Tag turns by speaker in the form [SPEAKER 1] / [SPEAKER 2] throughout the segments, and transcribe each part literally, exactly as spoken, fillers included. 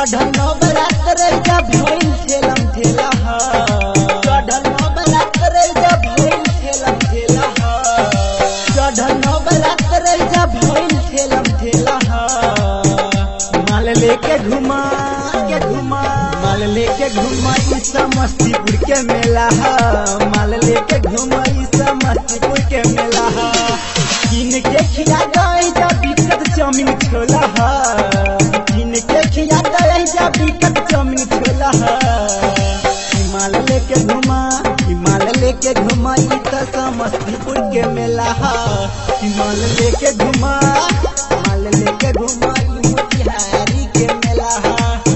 [SPEAKER 1] चढ़ल नवरात्र जा भइल ठेलम ठेला ह चढ़ल नवरात्र जा भइल ठेलम ठेला ह चढ़ल नवरात्र जा भइल ठेलम ठेला ह माल लेके घुमा के घुमा माल लेके घुमा ई समस्तीपुर के मेला ह माल लेके घुमा ई समस्तीपुर के मेला ह किन के खिया गई जा बिकट चाउमीन छोला ह किन के खिया गई जा बिकट चाउमीन छोला ह माल लेके घुमा माल लेके घुमा ई त समस्तीपुर के मेला ह माल लेके घुमा माल लेके घुमा ई मोतिहारी के मेला ह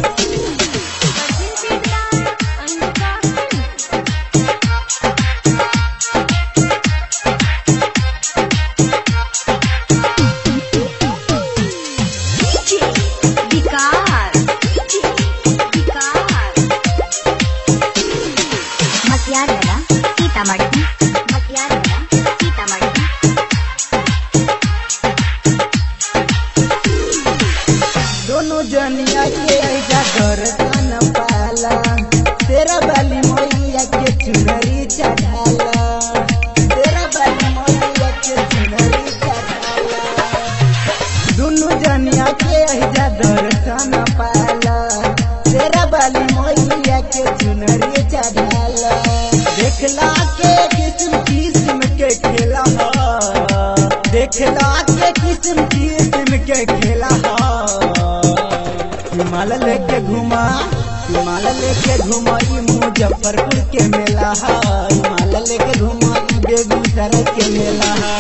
[SPEAKER 1] दोनों जनिया के ऐजा दर्शन पाला तेरा बाली मैया के चुनरी चढ़ाला तेरा बाली मैया के चुनरी चढ़ाला दोनों जनिया के ऐजा दर्शन पाला तेरा बाली मैया के चुनरी चढ़ाला देखला के किस्म किस्म के खेला देखला के किस्म किस्म के खेला माल लेके घुमा माल लेके घुमा ई मुजफ्फरपुर के मेला है माल लेके घुमा ई बेगूसराय के मेला है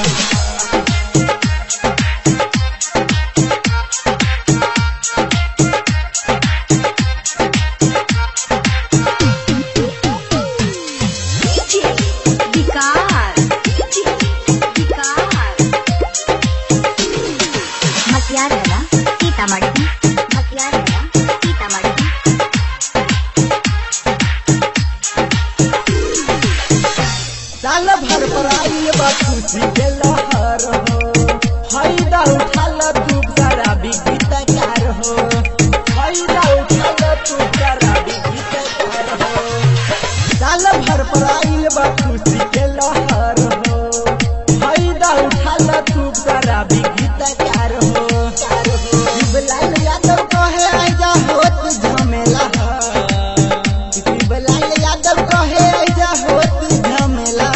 [SPEAKER 1] साल भर पर आई बा खुशी के लहर हो फायदा उठाल तू सारा गीतकार हो फायदा उठाल तू सारा गीतकार हो साल भर पर आई बा खुशी के लहर हो फायदा उठाल तू सारा गीतकार हो शिवलाल यादव कहे आजा होत झमेला शिवलाल यादव कहे आजा होत झमेला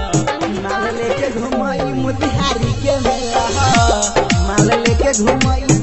[SPEAKER 1] मोतिहारी के मेला माल लेके घुमाई